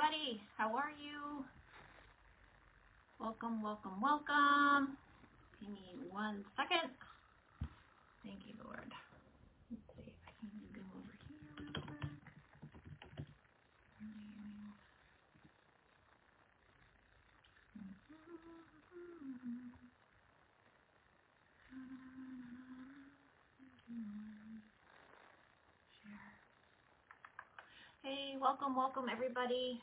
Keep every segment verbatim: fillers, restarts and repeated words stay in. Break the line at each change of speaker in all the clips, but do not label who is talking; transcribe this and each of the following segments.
everybody. How are you? Welcome, welcome, welcome. Give me one second. Thank you, Lord. Let's see if I can go over here real quick. Share. Hey, welcome, welcome, everybody.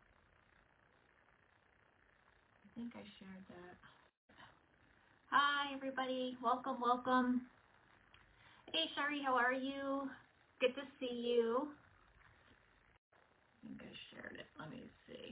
I think I shared that. Hi, everybody. Welcome, welcome. Hey, Shari, how are you? Good to see you. I think I shared it. Let me see.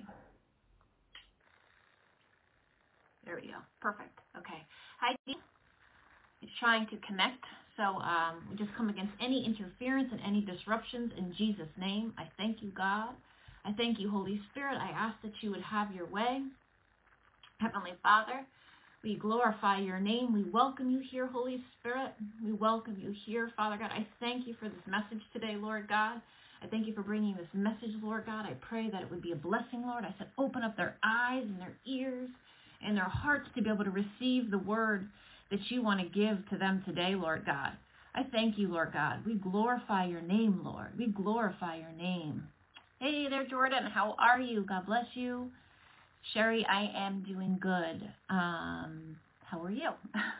There we go. Perfect. Okay. Hi, Dee. It's trying to connect. So um, we just come against any interference and any disruptions in Jesus' name. I thank you, God. I thank you, Holy Spirit. I ask that you would have your way. Heavenly Father, we glorify your name. We welcome you here, Holy Spirit. We welcome you here, Father God. I thank you for this message today, Lord God. I thank you for bringing this message, Lord God. I pray that it would be a blessing, Lord. I said, open up their eyes and their ears and their hearts to be able to receive the word that you want to give to them today, Lord God. I thank you, Lord God. We glorify your name, Lord. We glorify your name. Hey there, Jordan. How are you? God bless you. Sherry, I am doing good. Um, how are you?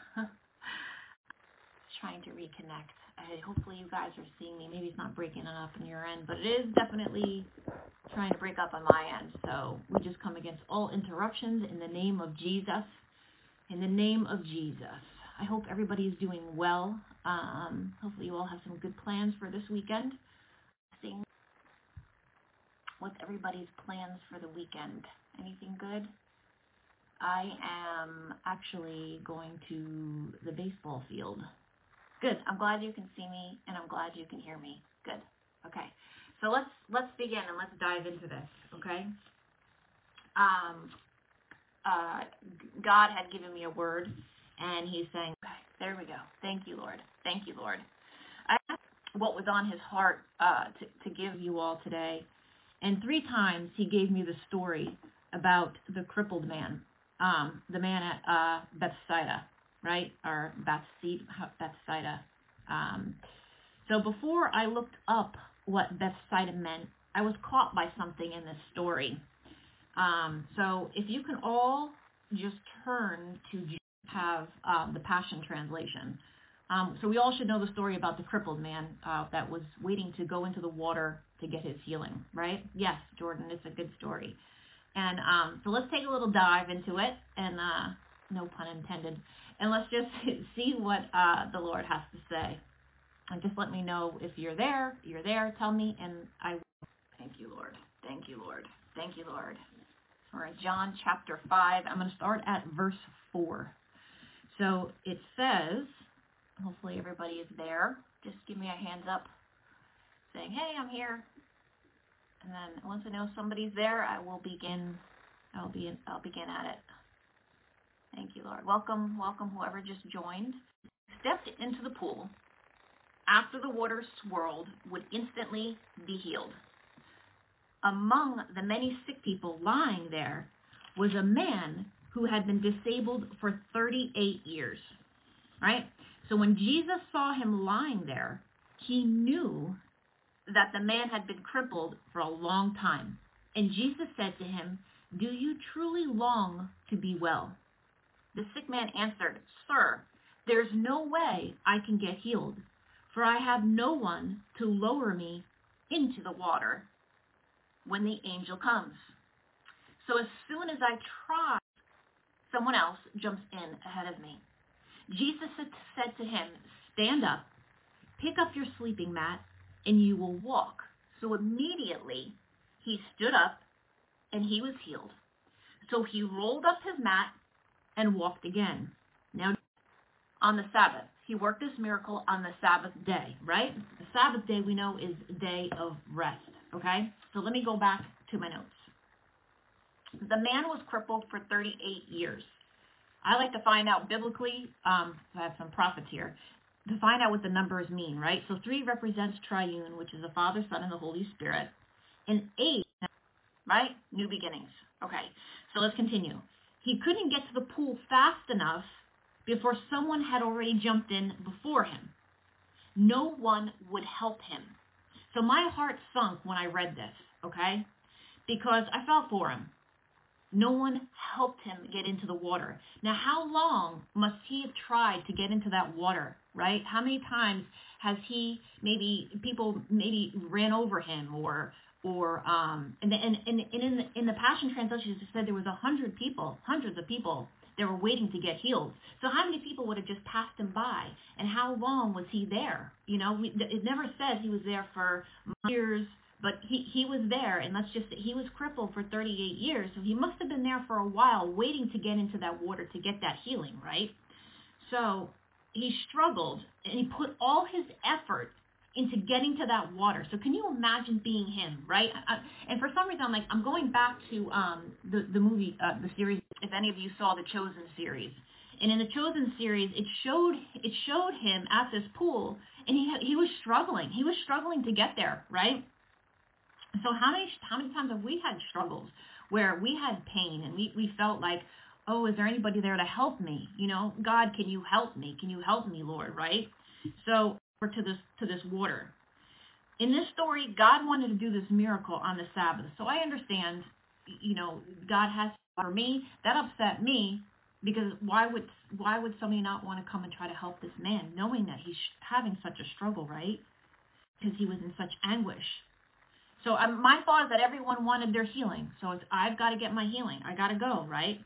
Trying to reconnect. I, hopefully you guys are seeing me. Maybe it's not breaking up on your end, but it is definitely trying to break up on my end. So we just come against all interruptions in the name of Jesus. In the name of Jesus. I hope everybody's doing well. Um, hopefully you all have some good plans for this weekend. Seeing what's everybody's plans for the weekend. Anything good? I am actually going to the baseball field. Good. I'm glad you can see me, and I'm glad you can hear me. Good. Okay. So let's let's begin and let's dive into this. Okay. Um. Uh. God had given me a word, and He's saying, okay, there we go. Thank you, Lord. Thank you, Lord. I asked what was on His heart uh, to to give you all today, and three times He gave me the story about the crippled man, um, the man at uh, Bethsaida, right? Or Bethsaida. Um, so before I looked up what Bethsaida meant, I was caught by something in this story. Um, so if you can all just turn to have um, the Passion Translation. Um, so we all should know the story about the crippled man uh, that was waiting to go into the water to get his healing, right? Yes, Jordan, it's a good story. And um, so let's take a little dive into it, and uh, no pun intended, and let's just see what uh, the Lord has to say. And just let me know if you're there, you're there, tell me, and I will. Thank you, Lord. Thank you, Lord. Thank you, Lord. We're in John chapter five. I'm going to start at verse four. So it says, hopefully everybody is there. Just give me a hands up saying, hey, I'm here. And then once I know somebody's there, I will begin. I'll be. I'll begin at it. Thank you, Lord. Welcome, welcome, whoever just joined. Stepped into the pool. After the water swirled, would instantly be healed. Among the many sick people lying there was a man who had been disabled for thirty-eight years. Right? So when Jesus saw him lying there, he knew that the man had been crippled for a long time. And Jesus said to him, do you truly long to be well? The sick man answered, Sir, there's no way I can get healed, for I have no one to lower me into the water when the angel comes. So as soon as I try, someone else jumps in ahead of me. Jesus said to him, stand up, pick up your sleeping mat, and you will walk. So immediately he stood up and he was healed. So he rolled up his mat and walked again. Now, on the Sabbath, he worked this miracle on the Sabbath day, right? The Sabbath day we know is a day of rest, okay? So let me go back to my notes. The man was crippled for thirty-eight years. I like to find out biblically, um, I have some prophets here, to find out what the numbers mean, right? So three represents triune, which is the Father, Son, and the Holy Spirit. And eight right? New beginnings. Okay, so let's continue. He couldn't get to the pool fast enough before someone had already jumped in before him. No one would help him. So my heart sunk when I read this, okay? Because I felt for him. No one helped him get into the water. Now, how long must he have tried to get into that water, right? How many times has he, maybe people maybe ran over him, or, or um, and, and, and, and in, the, in the Passion Translation, it said there was a hundred people, hundreds of people that were waiting to get healed. So how many people would have just passed him by? And how long was he there? You know, we, it never says he was there for years, but he, he was there, and let's just say he was crippled for thirty-eight years, so he must have been there for a while waiting to get into that water to get that healing, right? So he struggled, and he put all his effort into getting to that water. So can you imagine being him, right? I, and for some reason, I'm like, I'm going back to um, the, the movie, uh, the series, if any of you saw the Chosen series. And in the Chosen series, it showed it showed him at this pool, and he he was struggling. He was struggling to get there, right? So how many how many times have we had struggles where we had pain and we, we felt like, oh, is there anybody there to help me? You know, God, can you help me? Can you help me, Lord, right? So we're to this to this water. In this story, God wanted to do this miracle on the Sabbath. So I understand, you know, God has, for me, that upset me, because why would why would somebody not want to come and try to help this man, knowing that he's having such a struggle, right? Because he was in such anguish. So um, my thought is that everyone wanted their healing. So it's, I've got to get my healing. I got to go, right?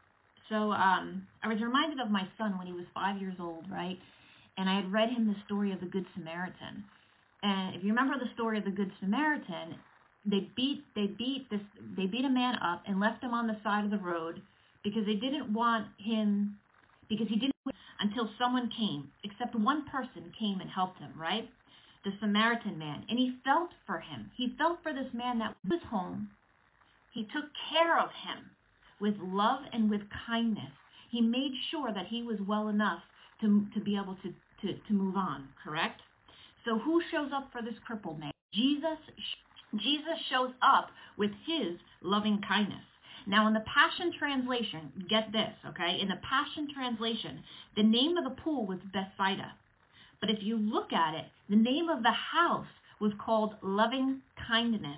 So um, I was reminded of my son when he was five years old, right? And I had read him the story of the Good Samaritan. And if you remember the story of the Good Samaritan, they beat they beat this they beat a man up and left him on the side of the road because they didn't want him, because he didn't until someone came, except one person came and helped him, right? The Samaritan man, and he felt for him. He felt for this man that was home. He took care of him with love and with kindness. He made sure that he was well enough to, to be able to, to, to move on, correct? So who shows up for this crippled man? Jesus, Jesus shows up with his loving kindness. Now in the Passion Translation, get this, okay? In the Passion Translation, the name of the pool was Bethsaida. But if you look at it, the name of the house was called Loving Kindness.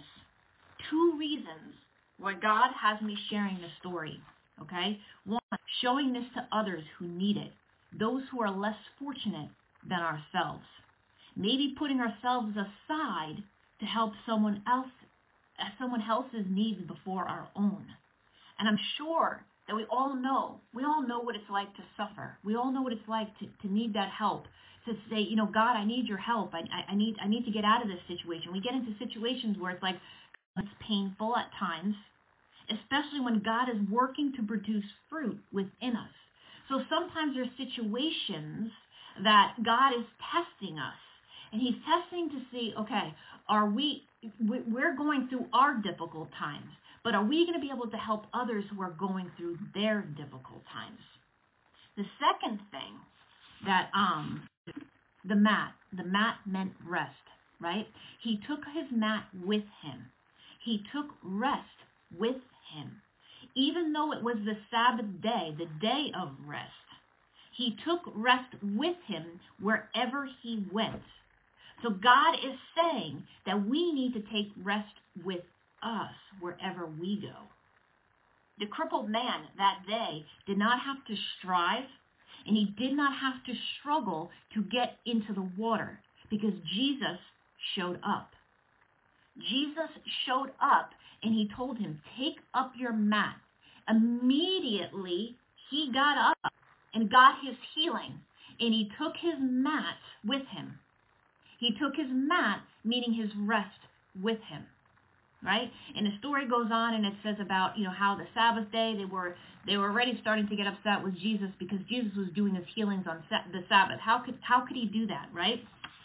Two reasons why God has me sharing this story, okay? One, showing this to others who need it, those who are less fortunate than ourselves. Maybe putting ourselves aside to help someone else, someone else's needs before our own. And I'm sure that we all know, we all know what it's like to suffer. We all know what it's like to, to need that help. To say, you know, God, I need your help. I, I, I need I need to get out of this situation. We get into situations where it's like, it's painful at times, especially when God is working to produce fruit within us. So sometimes there's situations that God is testing us. And he's testing to see, okay, are we, we're going through our difficult times, but are we going to be able to help others who are going through their difficult times? The second thing that, um, the mat, the mat meant rest, right? He took his mat with him. He took rest with him. Even though it was the Sabbath day, the day of rest, he took rest with him wherever he went. So God is saying that we need to take rest with us wherever we go. The crippled man that day did not have to strive, and he did not have to struggle to get into the water, because Jesus showed up. Jesus showed up, and he told him, take up your mat. Immediately, he got up and got his healing, and he took his mat with him. He took his mat, meaning his rest, with him, right? And the story goes on, and it says about, you know, how the Sabbath day, they were they were already starting to get upset with Jesus because Jesus was doing his healings on the Sabbath. How could how could he do that, right?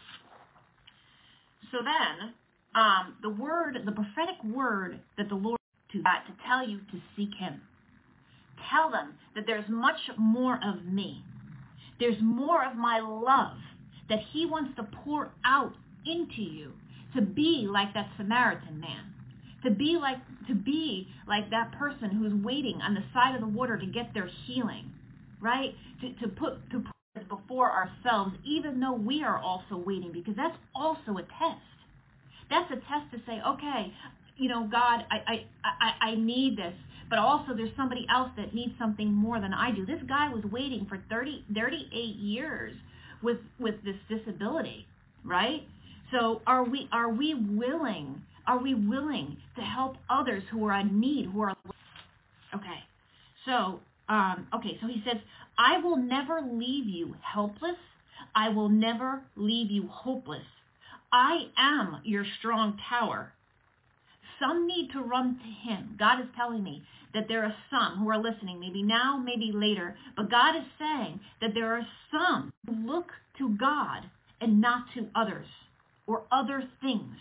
So then, um, the word, the prophetic word that the Lord to that to tell you to seek him. Tell them that there's much more of me. There's more of my love that he wants to pour out into you, to be like that Samaritan man, To be like to be like that person who's waiting on the side of the water to get their healing, right? To to put to put before ourselves, even though we are also waiting, because that's also a test. That's a test to say, okay, you know, God, I I I, I need this, but also there's somebody else that needs something more than I do. This guy was waiting for thirty, thirty-eight years with with this disability, right? So are we are we willing? Are we willing to help others who are in need, who are, okay, so, um, okay, so he says, I will never leave you helpless. I will never leave you hopeless. I am your strong tower. Some need to run to him. God is telling me that there are some who are listening, maybe now, maybe later, but God is saying that there are some who look to God and not to others or other things.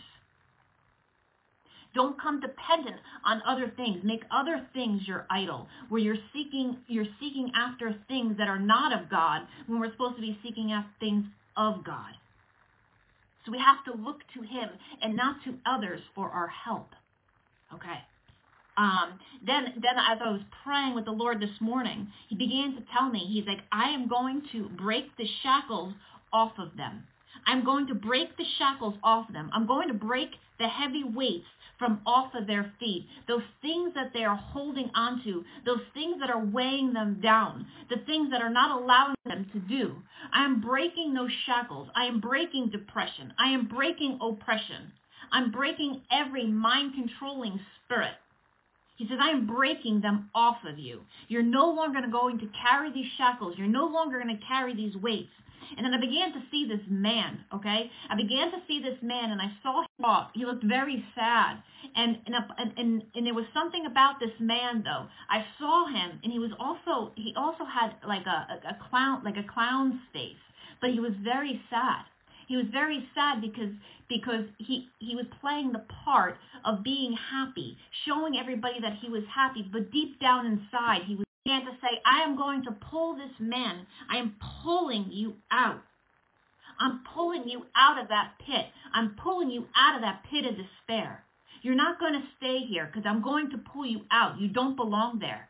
Don't come dependent on other things. Make other things your idol, where you're seeking you're seeking after things that are not of God, when we're supposed to be seeking after things of God. So we have to look to him and not to others for our help. Okay. Um, then, then as I was praying with the Lord this morning, he began to tell me, he's like, I am going to break the shackles off of them. I'm going to break the shackles off of them. I'm going to break the heavy weights from off of their feet. Those things that they are holding onto, those things that are weighing them down, the things that are not allowing them to do. I am breaking those shackles. I am breaking depression. I am breaking oppression. I'm breaking every mind-controlling spirit. He says, I am breaking them off of you. You're no longer going to carry these shackles. You're no longer going to carry these weights. And then I began to see this man, okay? I began to see this man, and I saw him. He looked very sad. And and, and and and there was something about this man, though. I saw him, and he was also, he also had like a, a, a clown, like a clown's face. But he was very sad. He was very sad because because he, he was playing the part of being happy, showing everybody that he was happy, but deep down inside, he was began to say, I am going to pull this man. I am pulling you out. I'm pulling you out of that pit. I'm pulling you out of that pit of despair. You're not going to stay here because I'm going to pull you out. You don't belong there.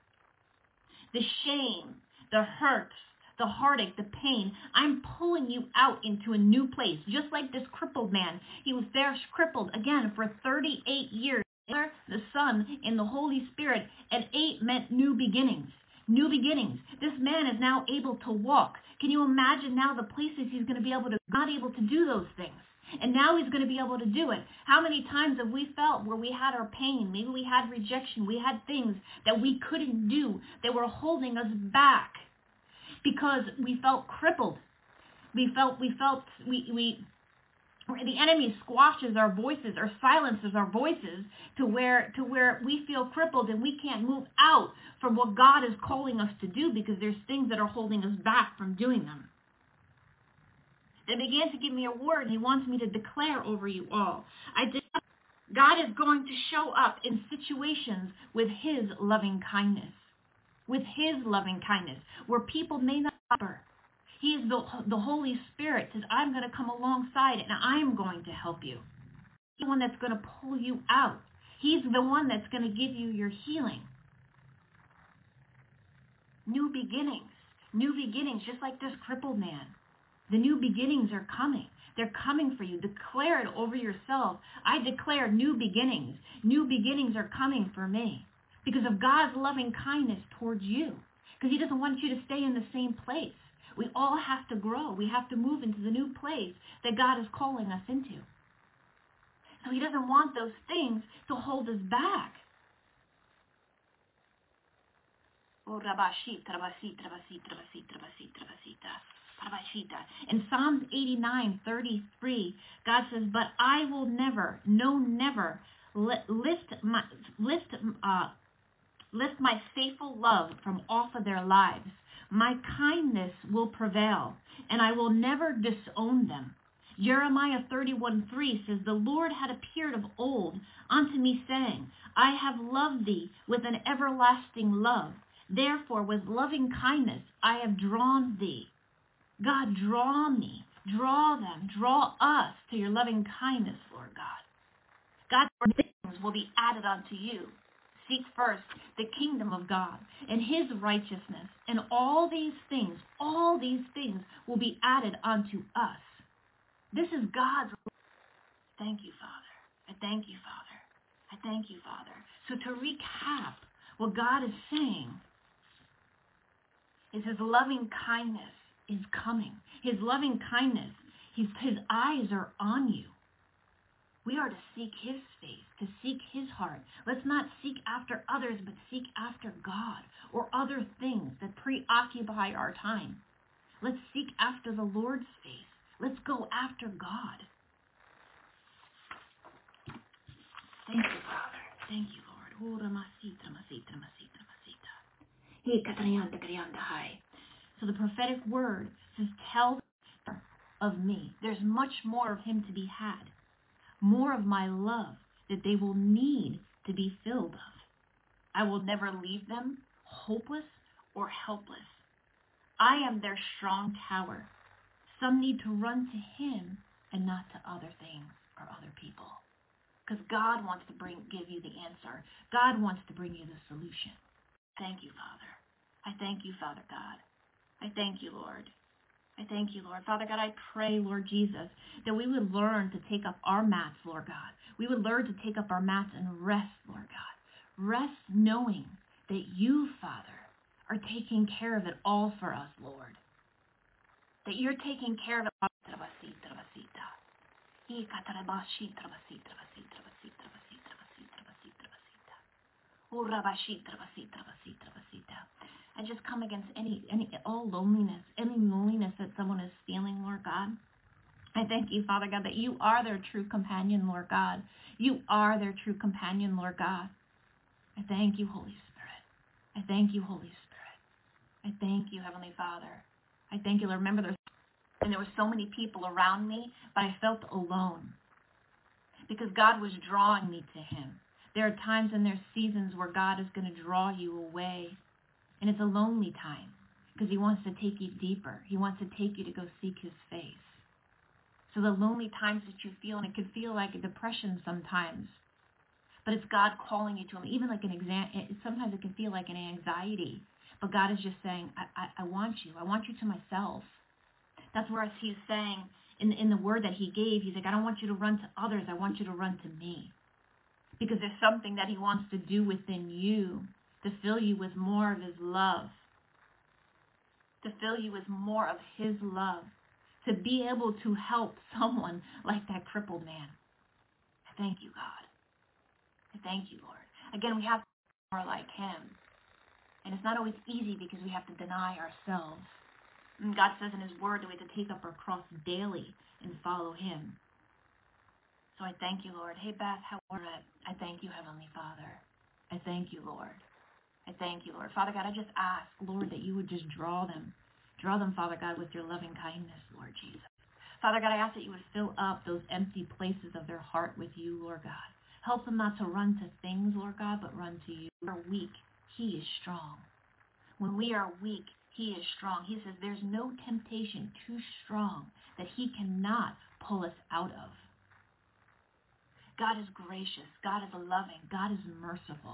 The shame, the hurts, the heartache, the pain, I'm pulling you out into a new place. Just like this crippled man. He was there crippled, again, for thirty-eight years. The Son and the Holy Spirit, and eight meant new beginnings. New beginnings. This man is now able to walk. Can you imagine now the places he's going to be able to, not able to do those things? And now he's going to be able to do it. How many times have we felt where we had our pain? Maybe we had rejection. We had things that we couldn't do that were holding us back because we felt crippled. We felt, we felt, we, we, the enemy squashes our voices or silences our voices to where to where we feel crippled and we can't move out from what God is calling us to do because there's things that are holding us back from doing them. They began to give me a word, and he wants me to declare over you all. I did, God is going to show up in situations with his loving kindness, with his loving kindness, where people may not suffer. He is the, the Holy Spirit says, I'm going to come alongside and I'm going to help you. He's the one that's going to pull you out. He's the one that's going to give you your healing. New beginnings. New beginnings, just like this crippled man. The new beginnings are coming. They're coming for you. Declare it over yourself. I declare new beginnings. New beginnings are coming for me because of God's loving kindness towards you. Because he doesn't want you to stay in the same place. We all have to grow. We have to move into the new place that God is calling us into. So he doesn't want those things to hold us back. In Psalms eighty-nine thirty-three, God says, but I will never, no never, lift my, lift, uh, lift my faithful love from off of their lives. My kindness will prevail, and I will never disown them. Jeremiah thirty-one three says, the Lord had appeared of old unto me, saying, I have loved thee with an everlasting love. Therefore, with loving kindness, I have drawn thee. God, draw me, draw them, draw us to your loving kindness, Lord God. God, will be added unto you. Seek first the kingdom of God and his righteousness, and all these things, all these things will be added unto us. This is God's. Thank you, Father. I thank you, Father. I thank you, Father. So to recap, what God is saying is his loving kindness is coming. His loving kindness, his, his eyes are on you. We are to seek his face, to seek his heart. Let's not seek after others, but seek after God or other things that preoccupy our time. Let's seek after the Lord's face. Let's go after God. Thank you, Father. Thank you, Lord. So the prophetic word says, tell of me. There's much more of him to be had. More of my love that they will need to be filled of. I will never leave them hopeless or helpless. I am their strong tower. Some need to run to him and not to other things or other people. Because God wants to bring, give you the answer. God wants to bring you the solution. Thank you, Father. I thank you, Father God. I thank you, Lord. I thank you, Lord. Father God, I pray, Lord Jesus, that we would learn to take up our mats, Lord God. We would learn to take up our mats and rest, Lord God. Rest knowing that you, Father, are taking care of it all for us, Lord. That you're taking care of it all. I just come against any, any, all loneliness, any loneliness that someone is feeling, Lord God. I thank you, Father God, that you are their true companion, Lord God. You are their true companion, Lord God. I thank you, Holy Spirit. I thank you, Holy Spirit. I thank you, Heavenly Father. I thank you, Lord. Remember, there's, and there were so many people around me, but I felt alone because God was drawing me to him. There are times and there are seasons where God is going to draw you away. And it's a lonely time because he wants to take you deeper. He wants to take you to go seek his face. So the lonely times that you feel, and it can feel like a depression sometimes, but it's God calling you to him. Even like an exam, sometimes it can feel like an anxiety. But God is just saying, I, I, I want you. I want you to myself. That's where he's saying in, in the word that he gave, he's like, I don't want you to run to others. I want you to run to me. Because there's something that he wants to do within you to fill you with more of his love. To fill you with more of his love. To be able to help someone like that crippled man. I thank you, God. I thank you, Lord. Again, we have to be more like him. And it's not always easy because we have to deny ourselves. And God says in his word that we have to take up our cross daily and follow him. So I thank you, Lord. Hey, Beth, how are you? I thank you, Heavenly Father. I thank you, Lord. I thank you, Lord. Father God, I just ask, Lord, that you would just draw them. Draw them, Father God, with your loving kindness, Lord Jesus. Father God, I ask that you would fill up those empty places of their heart with you, Lord God. Help them not to run to things, Lord God, but run to you. When we are weak, he is strong. When we are weak, he is strong. He says there's no temptation too strong that he cannot pull us out of. God is gracious. God is loving. God is merciful.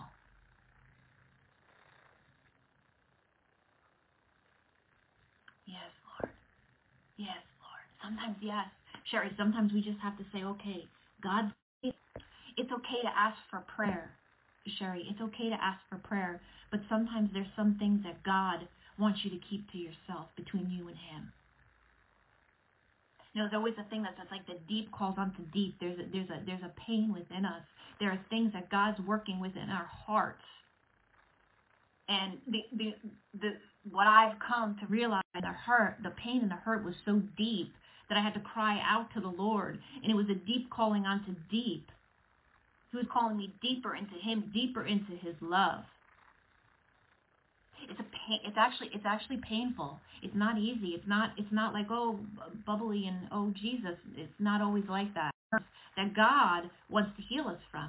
Yes, Lord. Yes, Lord. Sometimes, yes. Sherry, sometimes we just have to say, okay, God, it's okay to ask for prayer. Sherry, it's okay to ask for prayer, but sometimes there's some things that God wants you to keep to yourself between you and him. You know, there's always a thing that's like the deep calls onto deep. There's a, there's a, there's a pain within us. There are things that God's working within our hearts. And the, the, the, what I've come to realize, the hurt, the pain and the hurt was so deep that I had to cry out to the Lord. And it was a deep calling onto deep. He was calling me deeper into him, deeper into his love. It's a pain. It's actually, it's actually painful. It's not easy. It's not, it's not like, oh, bubbly and, oh, Jesus. It's not always like that. That God wants to heal us from.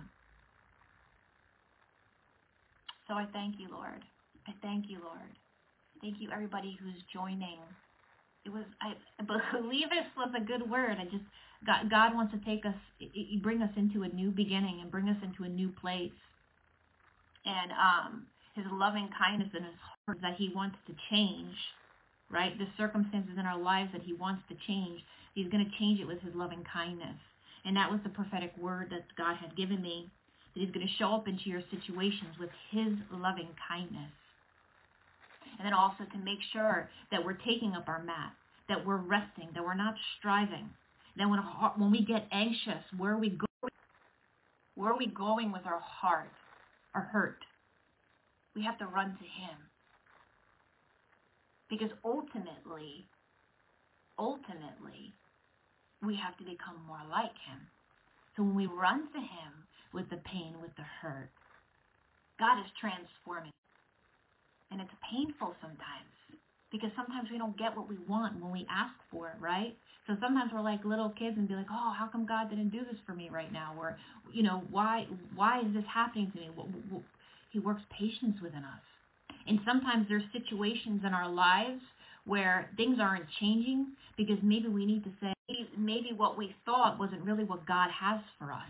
So I thank you, Lord. I thank you, Lord. Thank you, everybody who's joining it was, I believe this was a good word. I just, God, God wants to take us, bring us into a new beginning and bring us into a new place. And um, his loving kindness in his heart that he wants to change, right? The circumstances in our lives that he wants to change, he's going to change it with his loving kindness. And that was the prophetic word that God had given me, that he's going to show up into your situations with his loving kindness. And then also to make sure that we're taking up our mat, that we're resting, that we're not striving. Then when, when we get anxious, where are we going? Where are we going with our heart, our hurt? We have to run to him. Because ultimately, ultimately, we have to become more like him. So when we run to him with the pain, with the hurt, God is transforming. And it's painful sometimes, because sometimes we don't get what we want when we ask for it, right? So sometimes we're like little kids and be like, oh, how come God didn't do this for me right now? Or, you know, why why is this happening to me? He works patience within us. And sometimes there's situations in our lives where things aren't changing because maybe we need to say, maybe what we thought wasn't really what God has for us.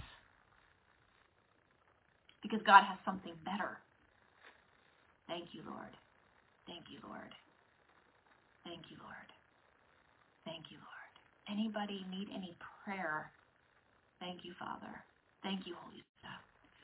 Because God has something better. Thank you, Lord. Thank you, Lord. Thank you, Lord. Thank you, Lord. Anybody need any prayer? Thank you, Father. Thank you, Holy Spirit.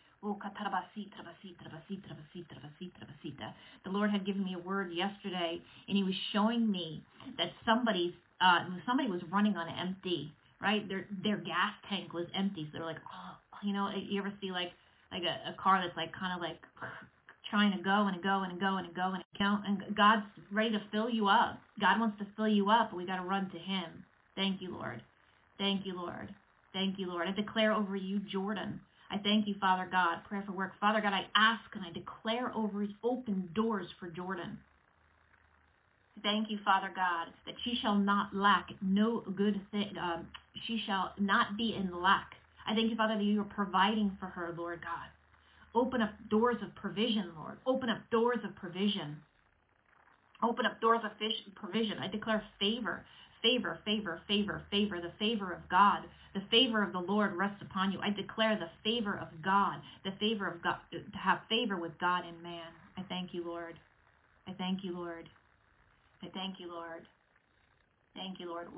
The Lord had given me a word yesterday, and he was showing me that somebody's, uh, somebody was running on empty, right? Their their gas tank was empty, so they're like, oh, you know, you ever see like like a, a car that's like kind of like trying to go and go and go and go and go, and God's ready to fill you up. God wants to fill you up, but we got to run to him. Thank you, Lord. Thank you, Lord. Thank you, Lord. I declare over you, Jordan. I thank you, Father God. Prayer for work. Father God, I ask and I declare over his open doors for Jordan. Thank you, Father God, that she shall not lack no good thing. Um, she shall not be in lack. I thank you, Father, that you are providing for her, Lord God. Open up doors of provision, Lord. Open up doors of provision. Open up doors of provision. I declare favor, favor, favor, favor, favor, the favor of God. The favor of the Lord rests upon you. I declare the favor of God, the favor of God, to have favor with God and man. I thank you, Lord. I thank you, Lord. I thank you, Lord. Thank you, Lord.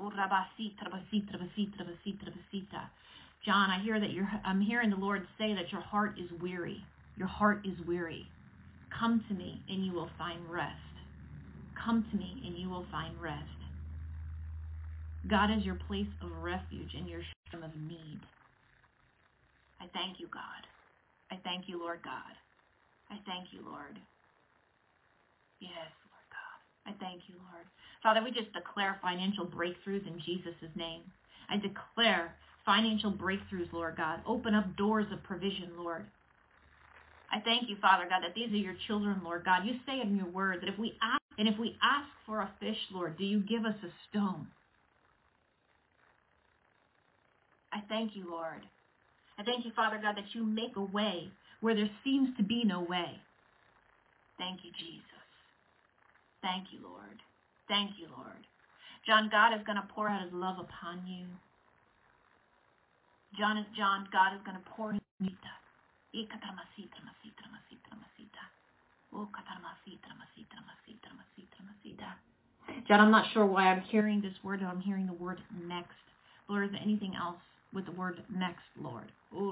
John, I hear that you're, I'm hearing the Lord say that your heart is weary. Your heart is weary. Come to me and you will find rest. Come to me and you will find rest. God is your place of refuge and your stream of need. I thank you, God. I thank you, Lord God. I thank you, Lord. Yes, Lord God. I thank you, Lord. Father, we just declare financial breakthroughs in Jesus' name. I declare financial breakthroughs, Lord God. Open up doors of provision, Lord. I thank you, Father God, that these are your children, Lord God. You say in your word that if we ask, and if we ask for a fish, Lord, do you give us a stone? I thank you, Lord. I thank you, Father God, that you make a way where there seems to be no way. Thank you, Jesus. Thank you, Lord. Thank you, Lord. John, God is going to pour out his love upon you. John, is, John, God is going to pour his love. John, I'm not sure why I'm hearing this word, but I'm hearing the word next. Lord, is there anything else with the word next, Lord?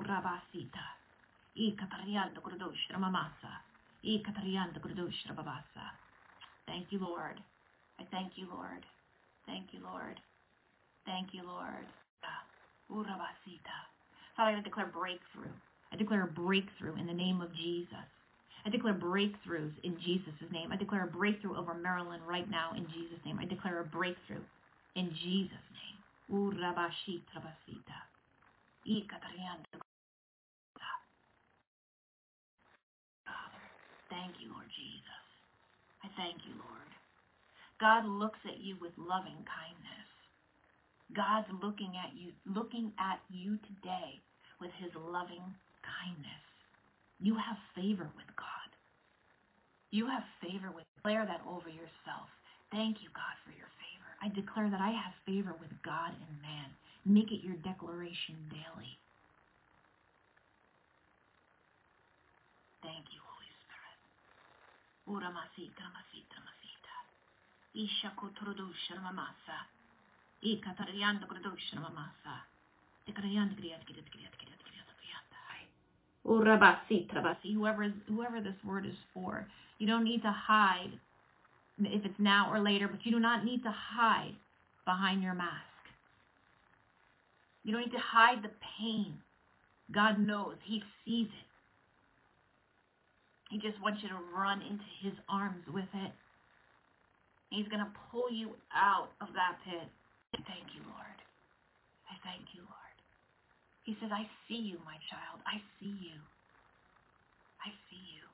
Thank you, Lord. I thank you, Lord. Thank you, Lord. Thank you, Lord. Father, I declare breakthrough. I declare a breakthrough in the name of Jesus. I declare breakthroughs in Jesus' name. I declare a breakthrough over Maryland right now in Jesus' name. I declare a breakthrough in Jesus' name. Thank you, Lord Jesus. I thank you, Lord. God looks at you with loving kindness. God's looking at you, looking at you today with his loving kindness. You have favor with God. You have favor with, declare that over yourself. Thank you, God, for your favor. I declare that I have favor with God and man. Make it your declaration daily. Thank you, Holy Spirit. Ora masita, masita, masita. Isha kotrodusha mamasa. Ika tarianda kotrodusha mamasa. Tikrayanda kriyat kriyat kriyat kriyat kriyat kriyat. Ora basita basi. Whoever whoever this word is for, you don't need to hide if it's now or later, but you do not need to hide behind your mask. You don't need to hide the pain. God knows. He sees it. He just wants you to run into his arms with it. He's going to pull you out of that pit. I thank you, Lord. I thank you, Lord. He says, I see you, my child. I see you. I see you.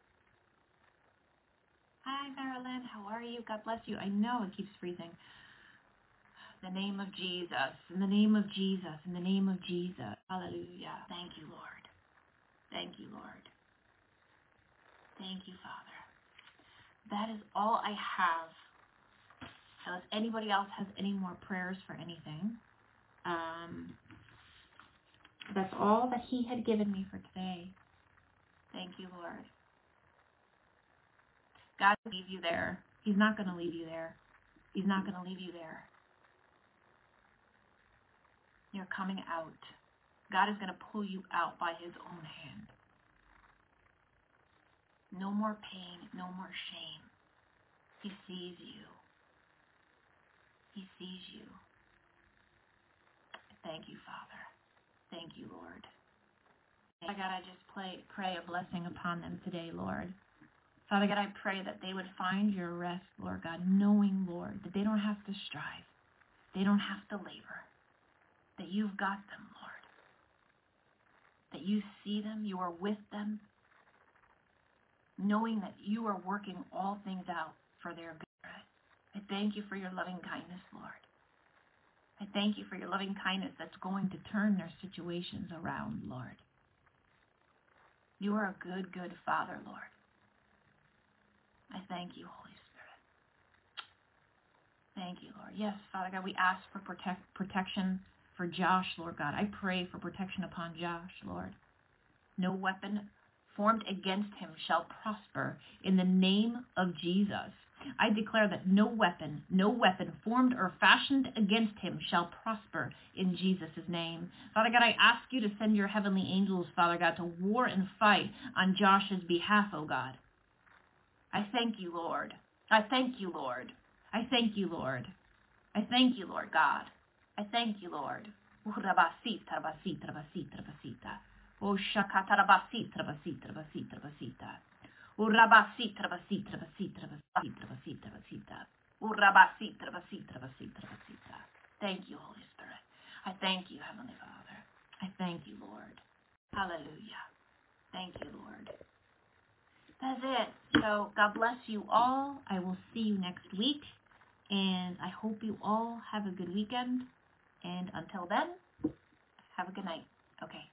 Hi, Marilyn. How are you? God bless you. I know it keeps freezing. In the name of Jesus. In the name of Jesus. In the name of Jesus. Hallelujah. Thank you, Lord. Thank you, Lord. Thank you, Father. That is all I have. Unless anybody else has any more prayers for anything. Um, that's all that he had given me for today. Thank you, Lord. God will leave you there. He's not going to leave you there. He's not going to leave you there. You're coming out. God is going to pull you out by his own hand. No more pain, no more shame. He sees you. He sees you. Thank you, Father. Thank you, Lord. Father God, I just pray, pray a blessing upon them today, Lord. Father God, I pray that they would find your rest, Lord God, knowing, Lord, that they don't have to strive. They don't have to labor. That you've got them, Lord. That you see them, you are with them, knowing that you are working all things out for their good. I thank you for your loving kindness, Lord. I thank you for your loving kindness that's going to turn their situations around, Lord. You are a good, good Father, Lord. I thank you, Holy Spirit. Thank you, Lord. Yes, Father God, we ask for protect, protection for Josh, Lord God. I pray for protection upon Josh, Lord. No weapon formed against him shall prosper in the name of Jesus. I declare that no weapon, no weapon formed or fashioned against him shall prosper in Jesus' name. Father God, I ask you to send your heavenly angels, Father God, to war and fight on Josh's behalf, oh God. I thank you, Lord. I thank you, Lord. I thank you, Lord. I thank you, Lord God. I thank you, Lord. Urabasita, rabasita, rabasita, rabasita. Oh, shakata, rabasita, rabasita, rabasita, rabasita. Urabasita, rabasita, rabasita, rabasita, rabasita, rabasita. Urabasita, rabasita, rabasita, rabasita. Thank you, Holy Spirit. I thank you, Heavenly Father. I thank you, Lord. Hallelujah. Thank you, Lord. That's it. So God bless you all. I will see you next week. And I hope you all have a good weekend. And until then, have a good night. Okay.